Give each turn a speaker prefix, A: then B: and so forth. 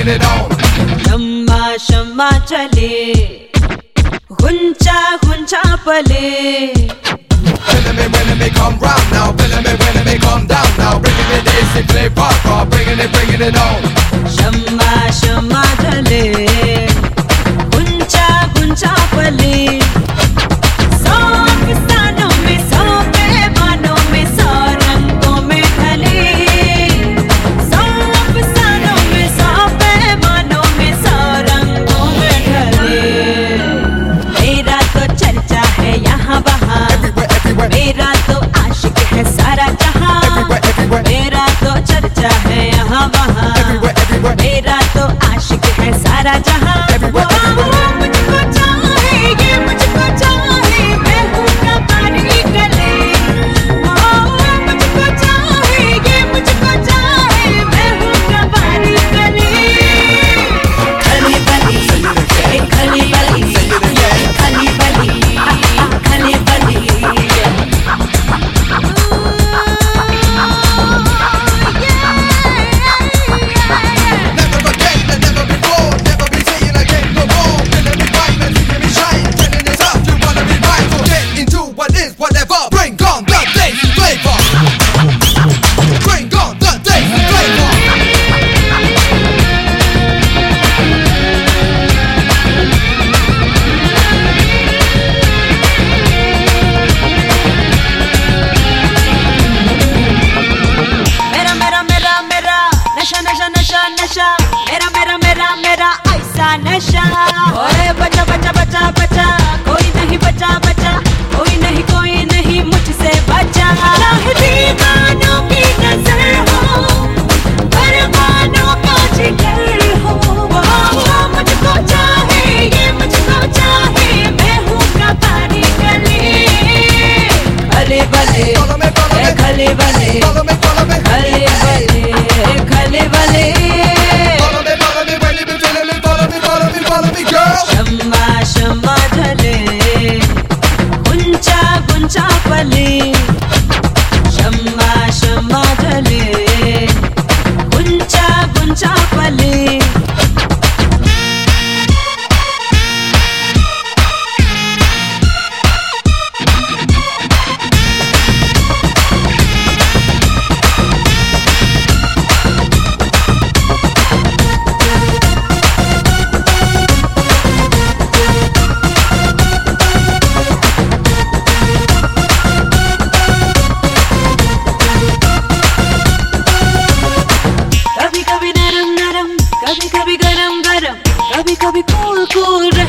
A: bringing it on.
B: शम्मा शम्मा चले गुंचा गुंचा पले
A: When it come round now, when it come down now, bringing it is flavor, bringing it on.
B: शम्मा शम्मा चले गुंचा गुंचा पले सौ किसानों में सौ पैमानों में सौ रंगों में ढले सौ किसानों में सौ पैमानों में सौ रंगों में ढले मेरा तो चर्चा है यहाँ वहाँ मेरा तो आशिक है सारा जहाँ मेरा तो चर्चा है यहाँ वहाँ मेरा तो आशिक है सारा जहाँ मुझको चाहे ये मुझको चाहे मैं हूँ कबाड़ी गले मुझको चाहे ये मुझको चाहे मैं हूँ कबाड़ी गले खली बली खली बली खली बली खली बली नशा मेरा मेरा मेरा मेरा ऐसा नशा ओए बचा बचा बचा बचा कोई नहीं बचा बचा कोई नहीं मुझसे बचा चाहे दीवानों की नजर हो परवानों का जिगर हो मुझको चाहे ये मुझको चाहे मैं हूँ कबाड़ी गले खले बले खले बले खले बले खले बले शम्मा शम्मा ढले गुंचा गुंचा पले शम्मा शम्मा ढले गुंचा गुंचा पले कभी कभी गरम गरम कभी कभी कूल कूल